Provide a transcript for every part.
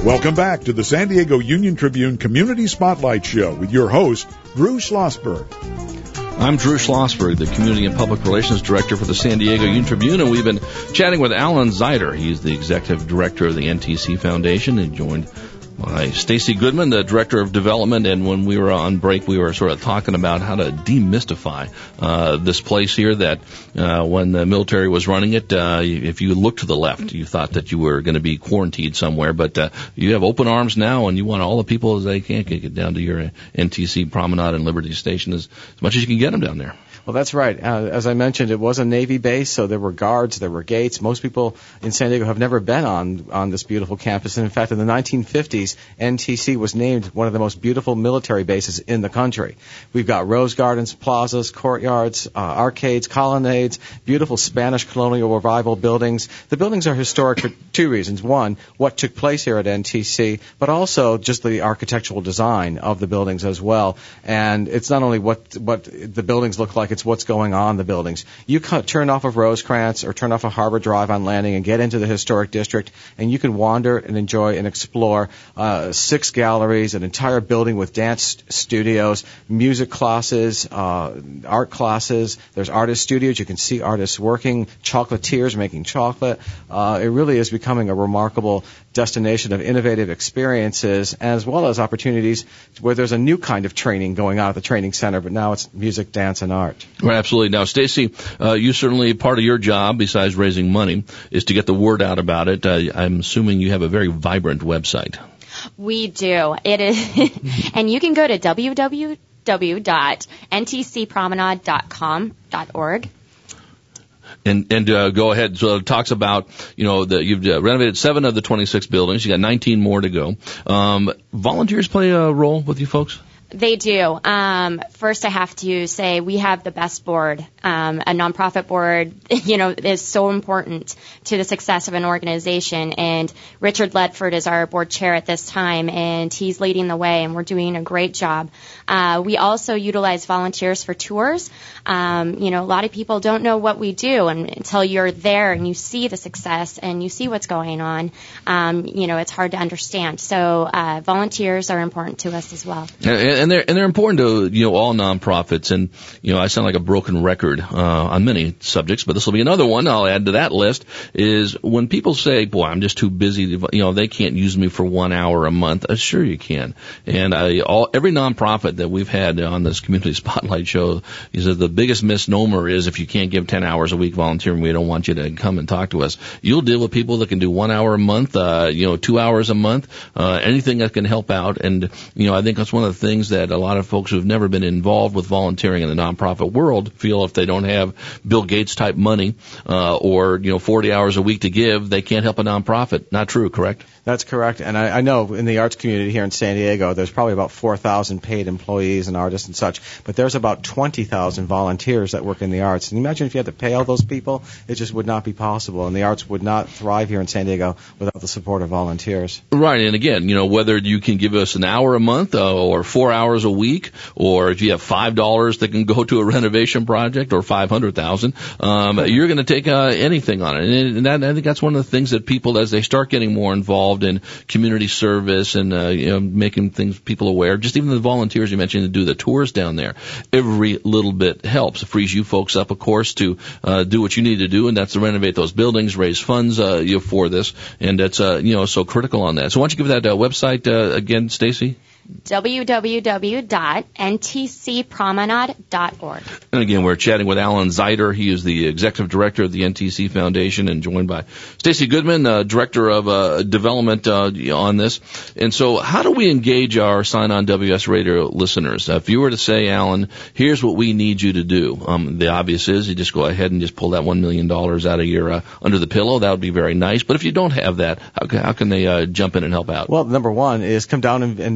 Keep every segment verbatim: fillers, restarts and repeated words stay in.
Welcome back to the San Diego Union Tribune Community Spotlight Show with your host, Drew Schlossberg. I'm Drew Schlossberg, the Community and Public Relations Director for the San Diego Union Tribune, and we've been chatting with Alan Zeider. He's the Executive Director of the N T C Foundation, and joined by Stacy Goodman, the Director of Development. And when we were on break, we were sort of talking about how to demystify uh, this place here that uh, when the military was running it, uh, if you looked to the left, you thought that you were going to be quarantined somewhere. But uh, you have open arms now, and you want all the people as they can get down to your N T C Promenade and Liberty Station as, as much as you can get them down there. Well, that's right. Uh, as I mentioned, it was a Navy base, so there were guards, there were gates. Most people in San Diego have never been on on this beautiful campus. And in fact, in the nineteen fifties, N T C was named one of the most beautiful military bases in the country. We've got rose gardens, plazas, courtyards, uh, arcades, colonnades, beautiful Spanish colonial revival buildings. The buildings are historic for two reasons. One, what took place here at N T C, but also just the architectural design of the buildings as well. And it's not only what what the buildings look like, it's what's going on in the buildings. You cut, turn off of Rosecrans or turn off of Harbor Drive on Landing and get into the historic district, and you can wander and enjoy and explore uh, six galleries, an entire building with dance studios, music classes, uh, art classes. There's artist studios. You can see artists working, chocolatiers making chocolate. Uh, it really is becoming a remarkable destination of innovative experiences, as well as opportunities where there's a new kind of training going on at the training center, but now it's music, dance, and art. Right, absolutely. Now, Stacy, uh, you certainly, part of your job, besides raising money, is to get the word out about it. Uh, I'm assuming you have a very vibrant website. We do. It is, and you can go to w w w dot n t c promenade dot com dot org. And, and uh, go ahead. So it talks about, you know, the, you've uh, renovated seven of the twenty-six buildings. You got nineteen more to go. Um, volunteers play a role with you folks? They do. Um, first, I have to say we have the best board. Um, a nonprofit board, you know, is so important to the success of an organization. And Richard Ledford is our board chair at this time, and he's leading the way, and we're doing a great job. Uh, we also utilize volunteers for tours. Um, you know, a lot of people don't know what we do, and until you're there and you see the success and you see what's going on, um, you know, it's hard to understand. So uh, volunteers are important to us as well. And they're and they're important to, you know, all nonprofits. And, you know, I sound like a broken record uh, on many subjects, but this will be another one I'll add to that list. Is when people say, "Boy, I'm just too busy," to, you know, they can't use me for one hour a month. Uh, sure, you can. And I, all every nonprofit that we've had on this Community Spotlight show is that the biggest misnomer is if you can't give ten hours a week volunteering, we don't want you to come and talk to us. You'll deal with people that can do one hour a month, uh, you know, two hours a month, uh, anything that can help out. And, you know, I think that's one of the things that a lot of folks who've never been involved with volunteering in the nonprofit world feel if they don't have Bill Gates type money, uh, or, you know, forty hours a week to give, they can't help a nonprofit. Not true, correct? That's correct. And I, I know in the arts community here in San Diego, there's probably about four thousand paid employees and artists and such, but there's about twenty thousand volunteers that work in the arts. And imagine if you had to pay all those people, it just would not be possible. And the arts would not thrive here in San Diego without the support of volunteers. Right. And again, you know, whether you can give us an hour a month uh, or four hours a week, or if you have five dollars that can go to a renovation project, or five hundred thousand, um, you're going to take uh, anything on it. And, that, I think that's one of the things that people, as they start getting more involved in community service and uh, you know, making things people aware, just even the volunteers you mentioned to do the tours down there, every little bit helps. It frees you folks up, of course, to uh, do what you need to do, and that's to renovate those buildings, raise funds uh, you know, for this, and that's uh, you know so critical on that. So why don't you give that uh, website uh, again, Stacy? w w w dot n t c promenade dot org. And again, we're chatting with Alan Zeider. He is the executive director of the N T C Foundation, and joined by Stacy Goodman, uh, director of uh, development uh, on this. And so how do we engage our Sign On W S Radio listeners? Uh, if you were to say, Alan, here's what we need you to do, um, the obvious is you just go ahead and just pull that one million dollars out of your uh, under the pillow. That would be very nice. But if you don't have that, how can, how can they uh, jump in and help out? Well, number one is come down and, and visit us.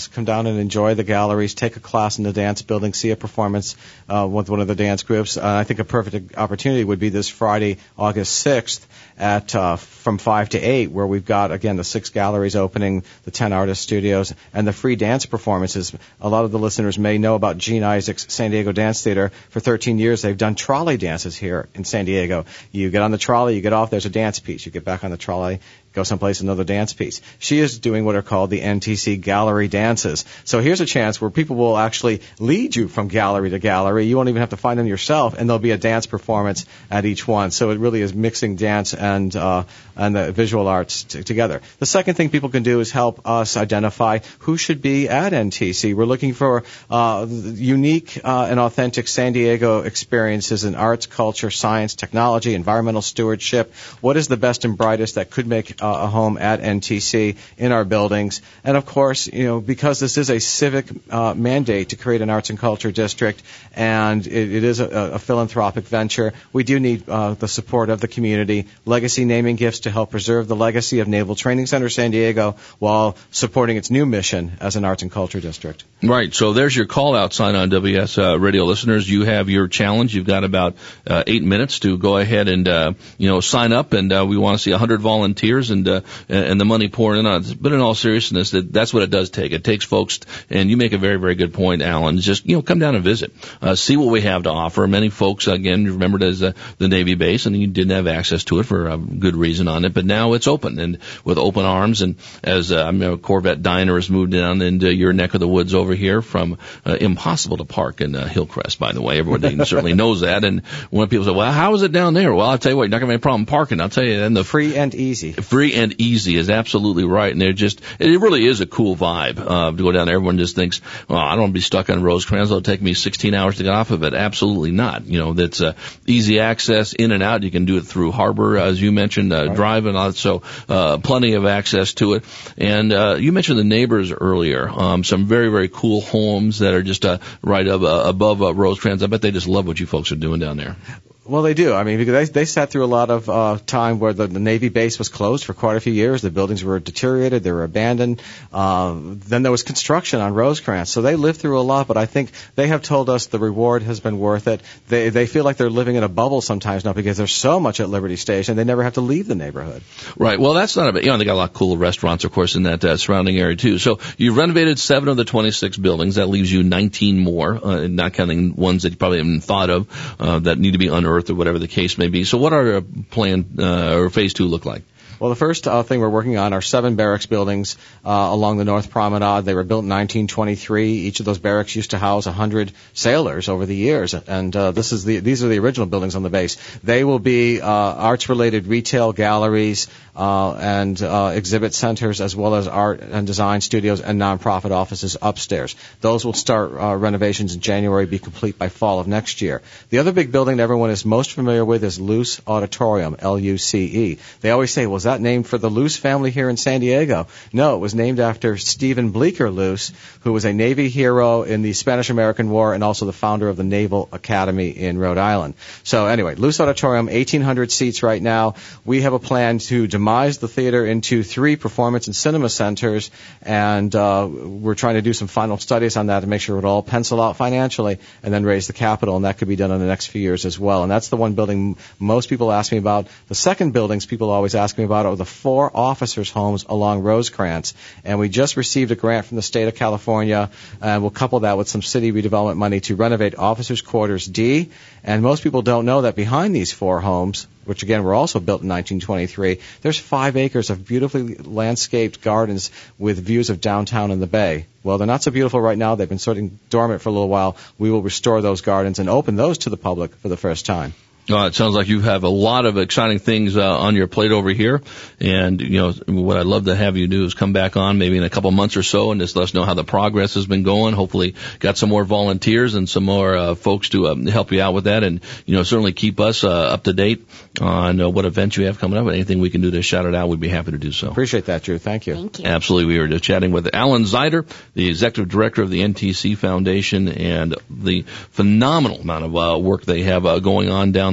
Come down and enjoy the galleries, take a class in the dance building, see a performance uh, with one of the dance groups. Uh, I think a perfect opportunity would be this Friday, August sixth, at uh, from five to eight, where we've got, again, the six galleries opening, the ten artist studios, and the free dance performances. A lot of the listeners may know about Gene Isaac's San Diego Dance Theater. For thirteen years, they've done trolley dances here in San Diego. You get on the trolley, you get off, there's a dance piece. You get back on the trolley, go someplace, another dance piece. She is doing what are called the N T C Gallery Dances. So here's a chance where people will actually lead you from gallery to gallery. You won't even have to find them yourself, and there'll be a dance performance at each one. So it really is mixing dance and uh, and the visual arts t- together. The second thing people can do is help us identify who should be at N T C. We're looking for uh, unique uh, and authentic San Diego experiences in arts, culture, science, technology, environmental stewardship. What is the best and brightest that could make uh, a home at N T C in our buildings? And of course, you know, because this is a civic uh, mandate to create an arts and culture district, and it, it is a, a philanthropic venture, we do need uh, the support of the community. Legacy naming gifts to help preserve the legacy of Naval Training Center San Diego while supporting its new mission as an arts and culture district. Right. So there's your call out sign on W S uh, radio listeners. You have your challenge. You've got about uh, eight minutes to go ahead and uh, you know sign up, and uh, we want to see one hundred volunteers and uh, and the money pouring in on it. But in all seriousness, that, that's what it does take. It takes folks, and you make a very very good point, Alan. Just you know come down and visit, uh, see what we have to offer. Many folks again remembered as uh, the Navy base, and you didn't have access to it for a good reason on it. But now it's open and with open arms. And as uh, I mean, Corvette Diner has moved down into your neck of the woods over here from uh, impossible to park in uh, Hillcrest, by the way. Everybody certainly knows that. And when people say, well, how is it down there? Well, I'll tell you what, you're not going to have any problem parking. I'll tell you. And the free and easy. Free and easy is absolutely right. And they're just, it really is a cool vibe uh, to go down there. Everyone just thinks, well, I don't want to be stuck on Rosecrans. It'll take me sixteen hours to get off of it. Absolutely not. You know, that's uh, easy access in and out. You can do it through Harbor, as you mentioned, uh, right. Drive and all that. So uh, plenty of access to it. And uh, you mentioned the neighbors earlier. Um, some very, very cool homes that are just uh, right up, uh, above uh, Rosecrans. I bet they just love what you folks are doing down there. Well, they do. I mean, because they, they sat through a lot of uh, time where the, the Navy base was closed for quite a few years. The buildings were deteriorated. They were abandoned. Uh, then there was construction on Rosecrans. So they lived through a lot, but I think they have told us the reward has been worth it. They they feel like they're living in a bubble sometimes now because there's so much at Liberty Station. They never have to leave the neighborhood. Right. Well, that's not a bit. You know, they got a lot of cool restaurants, of course, in that uh, surrounding area, too. So you've renovated seven of the twenty-six buildings. That leaves you nineteen more, uh, not counting ones that you probably haven't thought of uh, that need to be unearthed or whatever the case may be. So what are our plan uh, or phase two look like? Well, the first uh, thing we're working on are seven barracks buildings uh, along the North Promenade. They were built in nineteen twenty-three. Each of those barracks used to house one hundred sailors over the years, and uh, this is the these are the original buildings on the base. They will be uh, arts-related retail galleries uh, and uh, exhibit centers, as well as art and design studios and nonprofit offices upstairs. Those will start uh, renovations in January, be complete by fall of next year. The other big building that everyone is most familiar with is Luce Auditorium, L U C E. They always say, well, is that named for the Luce family here in San Diego? No, it was named after Stephen Bleecker Luce, who was a Navy hero in the Spanish-American War and also the founder of the Naval Academy in Rhode Island. So anyway, Luce Auditorium, eighteen hundred seats right now. We have a plan to demise the theater into three performance and cinema centers, and uh, we're trying to do some final studies on that to make sure it all pencil out financially and then raise the capital, and that could be done in the next few years as well. And that's the one building most people ask me about. The second buildings people always ask me about are the four officers' homes along Rosecrans, and we just received a grant from the state of California, and we'll couple that with some city redevelopment money to renovate Officers' Quarters D. And most people don't know that behind these four homes, which again were also built in nineteen twenty-three, there's five acres of beautifully landscaped gardens with views of downtown and the bay. Well, they're not so beautiful right now. They've been sitting dormant for a little while. We will restore those gardens and open those to the public for the first time. Uh, it sounds like you have a lot of exciting things uh, on your plate over here, and you know what I'd love to have you do is come back on maybe in a couple months or so and just let us know how the progress has been going. Hopefully, got some more volunteers and some more uh, folks to uh, help you out with that, and you know certainly keep us uh, up to date on uh, what events you have coming up. And anything we can do to shout it out, we'd be happy to do so. Appreciate that, Drew. Thank you. Thank you. Absolutely, we were just chatting with Alan Zeider, the executive director of the N T C Foundation, and the phenomenal amount of uh, work they have uh, going on down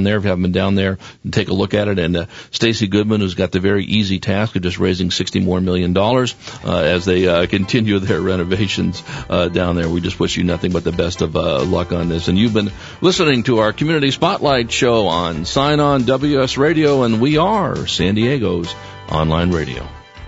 down there. If you haven't been down there, take a look at it. And uh, Stacy Goodman, who's got the very easy task of just raising sixty more million dollars uh, as they uh, continue their renovations uh, down there. We just wish you nothing but the best of uh, luck on this. And you've been listening to our Community Spotlight show on Sign On W S Radio, and we are San Diego's online radio.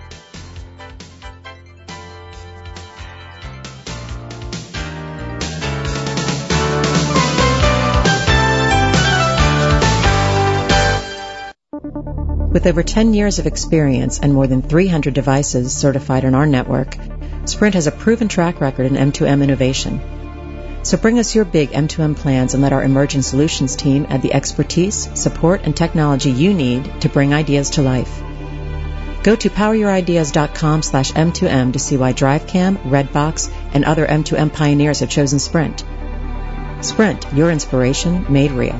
With over ten years of experience and more than three hundred devices certified on our network, Sprint has a proven track record in M two M innovation. So bring us your big M two M plans and let our emerging solutions team add the expertise, support, and technology you need to bring ideas to life. Go to poweryourideas.com slash M2M to see why DriveCam, Redbox, and other M two M pioneers have chosen Sprint. Sprint, your inspiration made real.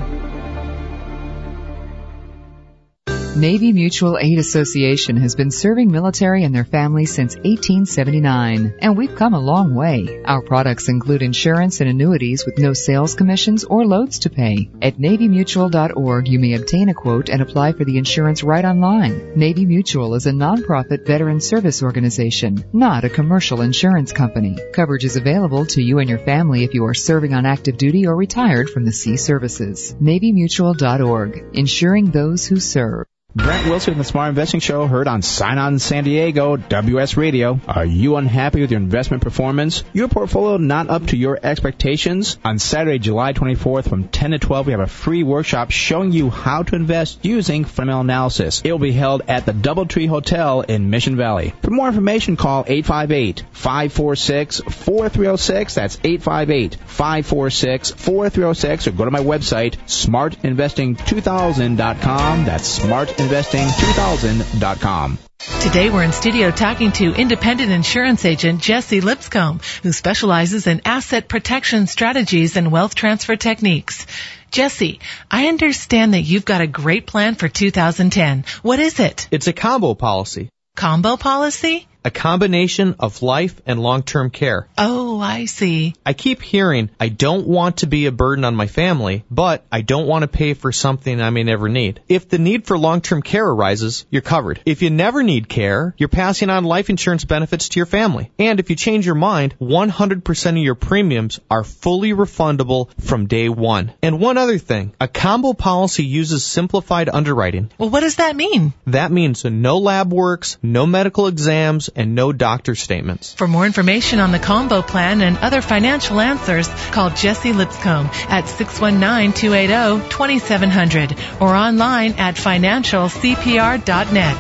Navy Mutual Aid Association has been serving military and their families since eighteen seventy-nine, and we've come a long way. Our products include insurance and annuities with no sales commissions or loads to pay. At Navy Mutual dot org, you may obtain a quote and apply for the insurance right online. Navy Mutual is a nonprofit veteran service organization, not a commercial insurance company. Coverage is available to you and your family if you are serving on active duty or retired from the sea services. Navy Mutual dot org, insuring those who serve. Brent Wilson, the Smart Investing Show, heard on Sign On San Diego, W S Radio. Are you unhappy with your investment performance? Your portfolio not up to your expectations? On Saturday, July twenty-fourth from ten to twelve, we have a free workshop showing you how to invest using fundamental analysis. It will be held at the Doubletree Hotel in Mission Valley. For more information, call eight five eight, five four six, four three zero six. That's eight five eight, five four six, four three zero six, or go to my website, smart investing two thousand dot com. That's smart investing two thousand dot com. Today we're in studio talking to independent insurance agent Jesse Lipscomb, who specializes in asset protection strategies and wealth transfer techniques. Jesse, I understand that you've got a great plan for two thousand ten. What is it? It's a combo policy. Combo policy? A combination of life and long-term care. Oh, I see. I keep hearing, I don't want to be a burden on my family, but I don't want to pay for something I may never need. If the need for long-term care arises, you're covered. If you never need care, you're passing on life insurance benefits to your family. And if you change your mind, one hundred percent of your premiums are fully refundable from day one. And one other thing, a combo policy uses simplified underwriting. Well, what does that mean? That means no lab works, no medical exams, and no doctor statements. For more information on the combo plan and other financial answers, call Jesse Lipscomb at six one nine, two eight zero, two seven zero zero or online at financial c p r dot net.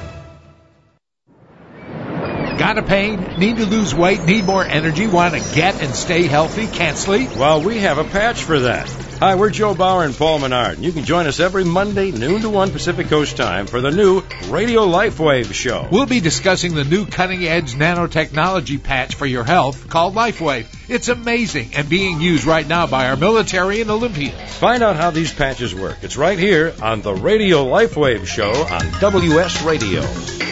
Got a pain? Need to lose weight? Need more energy? Want to get and stay healthy? Can't sleep? Well, we have a patch for that. Hi, we're Joe Bauer and Paul Menard, and you can join us every Monday, noon to one Pacific Coast time for the new Radio LifeWave show. We'll be discussing the new cutting-edge nanotechnology patch for your health called LifeWave. It's amazing and being used right now by our military and Olympians. Find out how these patches work. It's right here on the Radio LifeWave show on W S Radio.